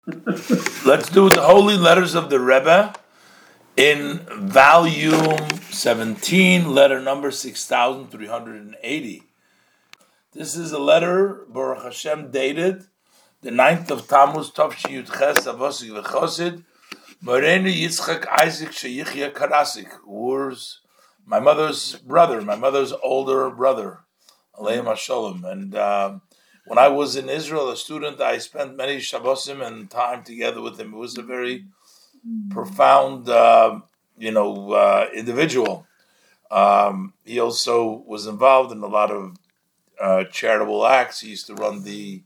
Let's do the Holy Letters of the Rebbe in volume 17, letter number 6380. This is a letter, Baruch Hashem, dated the 9th of Tammuz, Tavshin Yud Ches, Avosik V'chosid, Morenu Yitzchak Isaac Sheyichya Karasik, who was my mother's brother, my mother's older brother, Aleim HaShalom. And when I was in Israel, a student, I spent many Shabbosim and time together with him. It was a very profound, individual. He also was involved in a lot of charitable acts. He used to run the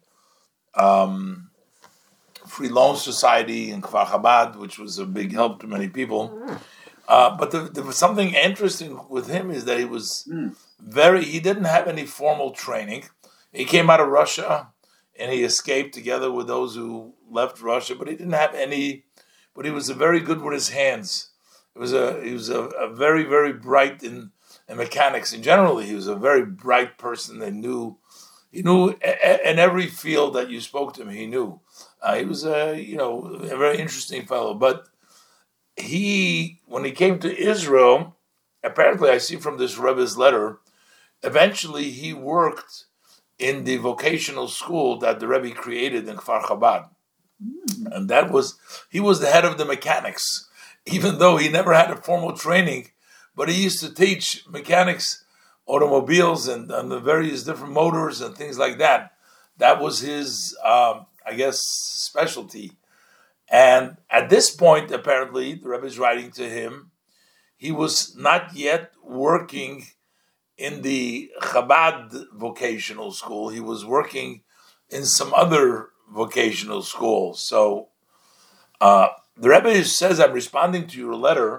Free Loan Society in Kfar Chabad, which was a big help to many people. But there was something interesting with him is that he was he didn't have any formal training. He came out of Russia and he escaped together with those who left Russia, but he didn't have any, but he was very good with his hands. He was a very, very bright in mechanics. In general, he was a very bright person. He knew in every field that you spoke to him, he knew. He was a very interesting fellow. But when he came to Israel, apparently I see from this Rebbe's letter, eventually he worked in the vocational school that the Rebbe created in Kfar Chabad. And he was the head of the mechanics, even though he never had a formal training, but he used to teach mechanics, automobiles and the various different motors and things like that. That was his, specialty. And at this point, apparently, the Rebbe is writing to him, he was not yet working in the Chabad vocational school. He was working in some other vocational school. So the Rebbe says, I'm responding to your letter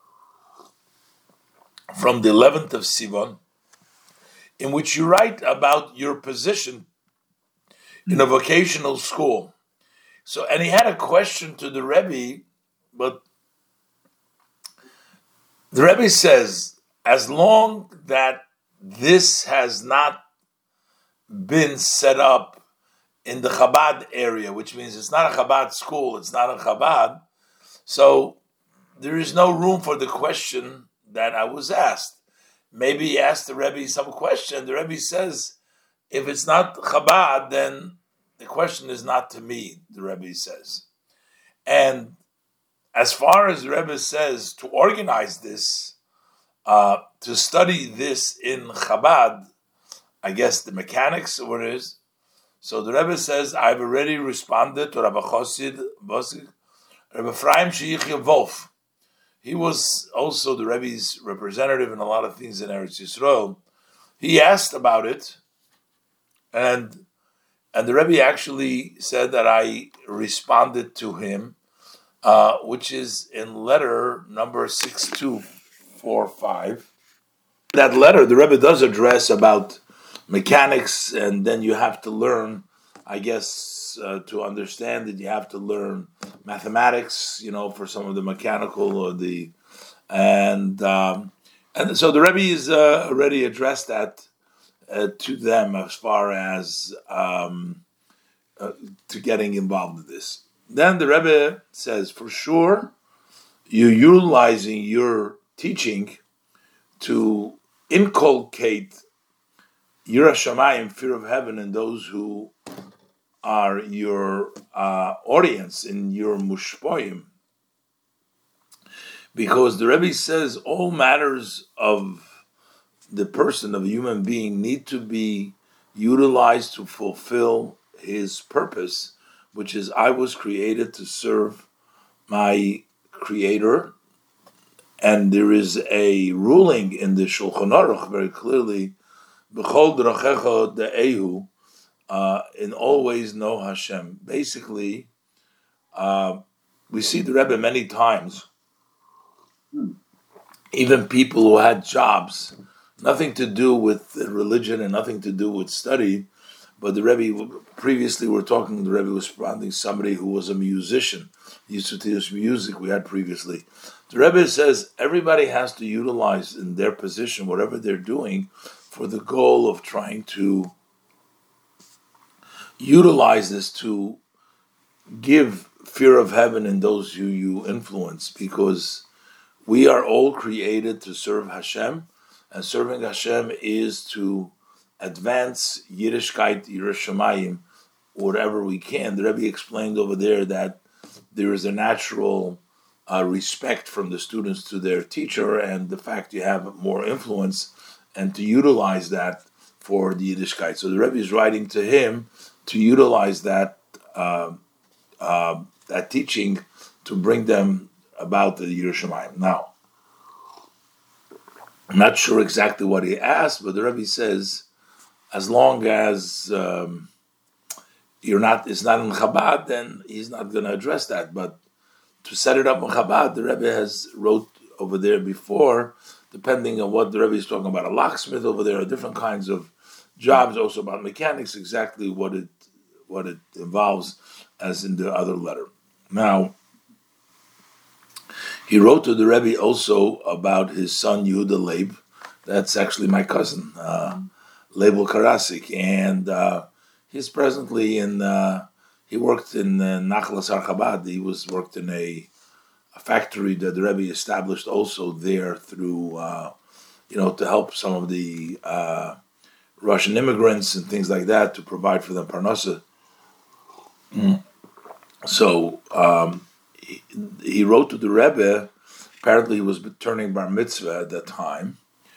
from the 11th of Sivan, in which you write about your position in a vocational school. So, and he had a question to the Rebbe, but the Rebbe says, as long that this has not been set up in the Chabad area, which means it's not a Chabad school, it's not a Chabad, so there is no room for the question that I was asked. Maybe he asked the Rebbe some question. The Rebbe says, if it's not Chabad, then the question is not to me, the Rebbe says. And as far as the Rebbe says, to organize this, to study this in Chabad, I guess the mechanics of what it is. So the Rebbe says, I've already responded to Rabbi Chosid, Rabbi Ephraim Sheyichya Wolf. He was also the Rebbe's representative in a lot of things in Eretz Yisrael. He asked about it, and the Rebbe actually said that I responded to him, which is in letter number 6245. That letter, the Rebbe does address about mechanics, and then you have to learn, I guess, to understand it, you have to learn mathematics, for some of the mechanical or and so the Rebbe is already addressed that to them as far as to getting involved in this. Then the Rebbe says, for sure, you're utilizing your teaching to inculcate Yirah Shamayim, fear of heaven, in those who are your audience, in your mushpoim. Because the Rebbe says all matters of the person, of a human being, need to be utilized to fulfill his purpose, which is I was created to serve my Creator. And there is a ruling in the Shulchan Aruch very clearly, B'chol drachecha de'ehu, in always know Hashem. Basically, we see the Rebbe many times, even people who had jobs, nothing to do with religion and nothing to do with study, but the Rebbe, previously the Rebbe was responding to somebody who was a musician. He used to teach music we had previously. The Rebbe says everybody has to utilize in their position, whatever they're doing, for the goal of trying to utilize this to give fear of heaven in those who you influence, because we are all created to serve Hashem, and serving Hashem is to advance Yiddishkeit, Yerushalayim, whatever we can. The Rebbe explained over there that there is a natural respect from the students to their teacher, and the fact you have more influence, and to utilize that for the Yiddishkeit. So the Rebbe is writing to him to utilize that that teaching to bring them about the Yerushalayim. Now, I'm not sure exactly what he asked, but the Rebbe says, as long as it's not in Chabad, then he's not going to address that. But to set it up in Chabad, the Rebbe has wrote over there before, depending on what the Rebbe is talking about, a locksmith over there, different kinds of jobs, also about mechanics, exactly what it involves, as in the other letter. Now, he wrote to the Rebbe also about his son Yehuda Leib. That's actually my cousin, Leibel Karasik, and he's presently in. He worked in Nachlas Chabad. He worked in a factory that the Rebbe established also there through, to help some of the Russian immigrants and things like that, to provide for them parnasa. So he wrote to the Rebbe. Apparently, he was turning bar mitzvah at that time,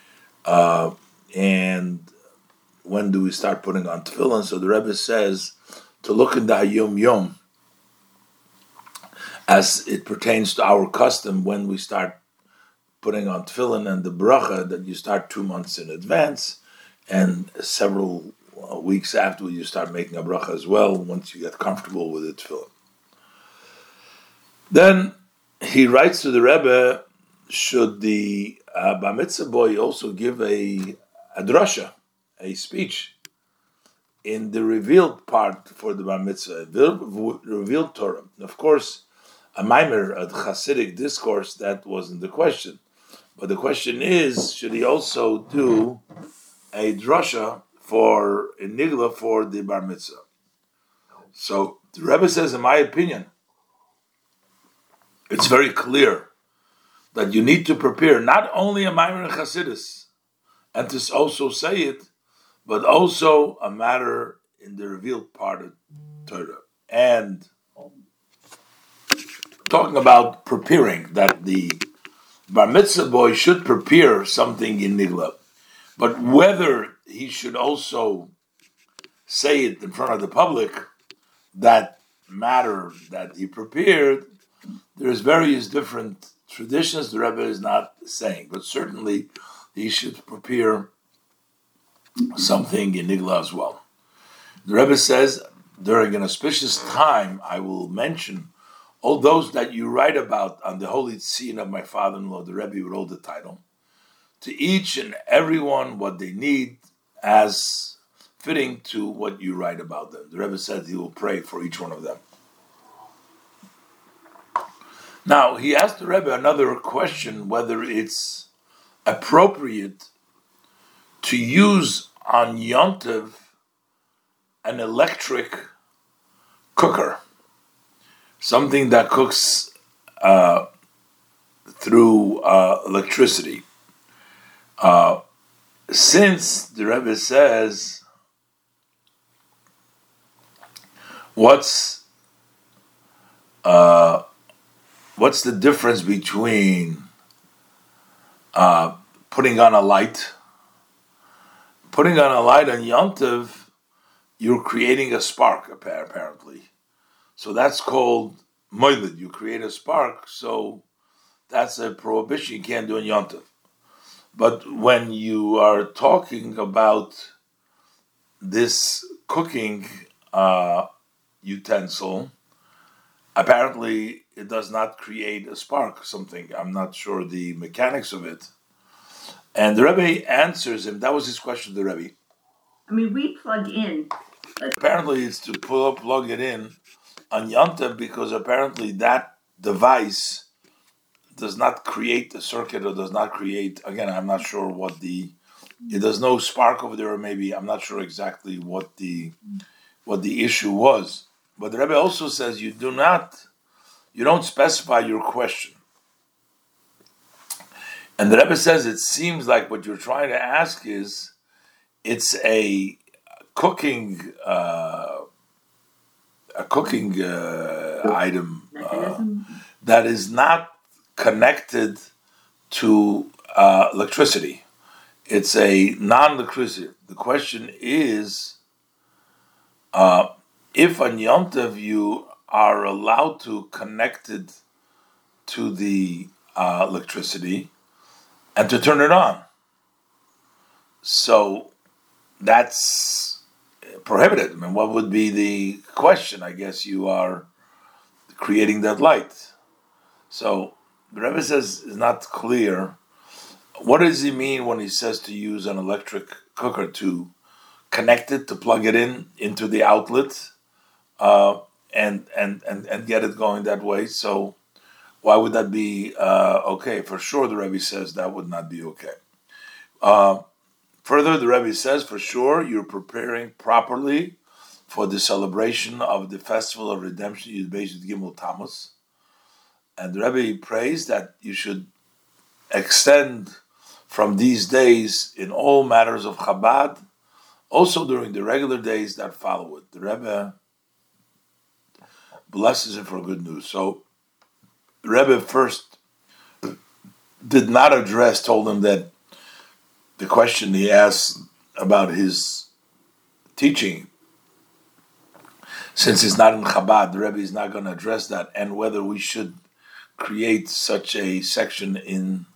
and when do we start putting on tefillin? So the Rebbe says to look in the Hayom Yom as it pertains to our custom when we start putting on tefillin, and the bracha that you start 2 months in advance, and several weeks after you start making a bracha as well once you get comfortable with the tefillin. Then he writes to the Rebbe, should the bar mitzvah boy also give a drasha, a speech, in the revealed part for the bar mitzvah, revealed Torah? Of course, a maimer, a Hasidic discourse, that wasn't the question. But the question is, should he also do a drasha for a nigla for the bar mitzvah? So the Rebbe says, in my opinion, it's very clear that you need to prepare not only a maimer in Hasidus, and to also say it, but also a matter in the revealed part of Torah. And talking about preparing, that the bar mitzvah boy should prepare something in nigla, but whether he should also say it in front of the public, that matter that he prepared, there's various different traditions. The Rebbe is not saying, but certainly he should prepare something in nigla as well. The Rebbe says, during an auspicious time, I will mention all those that you write about on the holy tzin of my father-in-law. The Rebbe wrote the title, to each and everyone what they need, as fitting to what you write about them. The Rebbe said he will pray for each one of them. Now, he asked the Rebbe another question, whether it's appropriate to use on Yom Tov an electric cooker, something that cooks through electricity. Since the Rebbe says, what's the difference between putting on a light? Putting on a light on Yom Tov, you're creating a spark, apparently. So that's called moilid. You create a spark, so that's a prohibition. You can't do it on Yom Tov. But when you are talking about this cooking utensil, apparently it does not create a spark, something. I'm not sure the mechanics of it. And the Rebbe answers him. That was his question to the Rebbe. I mean, we plug in. Apparently it's to plug it in on Yom Tov, because apparently that device does not create a circuit, or does not create, again, I'm not sure there's no spark over there, or maybe, I'm not sure exactly what the issue was. but the Rebbe also says you don't specify your question. And the Rebbe says it seems like what you're trying to ask is, it's a cooking item that is not connected to electricity. It's a non-electricity. The question is, if on Yom Tov you are allowed to connect it to the electricity and to turn it on. So that's prohibited. I mean, what would be the question? I guess you are creating that light. So the Rebbe says it's not clear. What does he mean when he says to use an electric cooker to connect it, to plug it into the outlet, and get it going that way? So why would that be okay? For sure, the Rebbe says that would not be okay. Further, the Rebbe says, for sure, you're preparing properly for the celebration of the Festival of Redemption, Yud Beis Yud Gimel Tammuz. And the Rebbe prays that you should extend from these days in all matters of Chabad, also during the regular days that follow it. The Rebbe blesses him for good news. So the Rebbe first did not told him that the question he asked about his teaching, since it's not in Chabad, the Rebbe is not going to address that, and whether we should create such a section in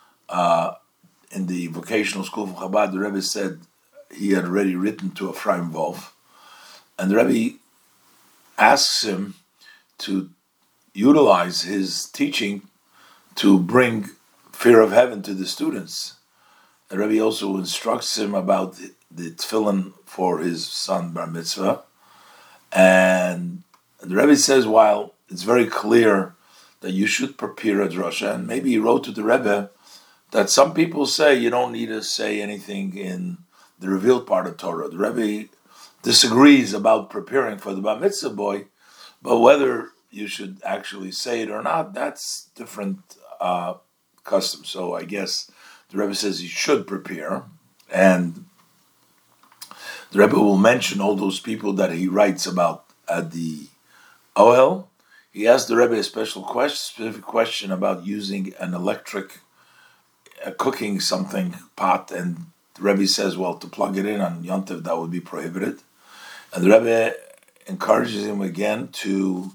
the vocational school of Chabad. The Rebbe said he had already written to Ephraim Wolf, and the Rebbe asks him to utilize his teaching to bring fear of heaven to the students. The Rebbe also instructs him about the tefillin for his son Bar Mitzvah. And the Rebbe says, while it's very clear that you should prepare a drasha, and maybe he wrote to the Rebbe that some people say you don't need to say anything in the revealed part of Torah. The Rebbe disagrees about preparing for the Bar Mitzvah boy, but whether you should actually say it or not, that's different custom. So I guess the Rebbe says you should prepare, and the Rebbe will mention all those people that he writes about at the Ohel. He asked the Rebbe a specific question about using an electric cooking something pot, and the Rebbe says, well, to plug it in on Yom Tov, that would be prohibited. And the Rebbe encourages him again to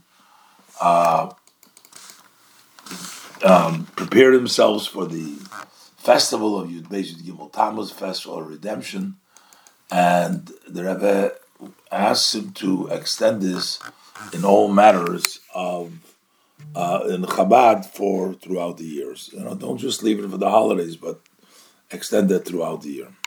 prepare themselves for the festival of Yud Beis Yud Gimel Tammuz, Festival of Redemption, and the Rebbe asks him to extend this in all matters of in Chabad throughout the years. Don't just leave it for the holidays, but extend that throughout the year.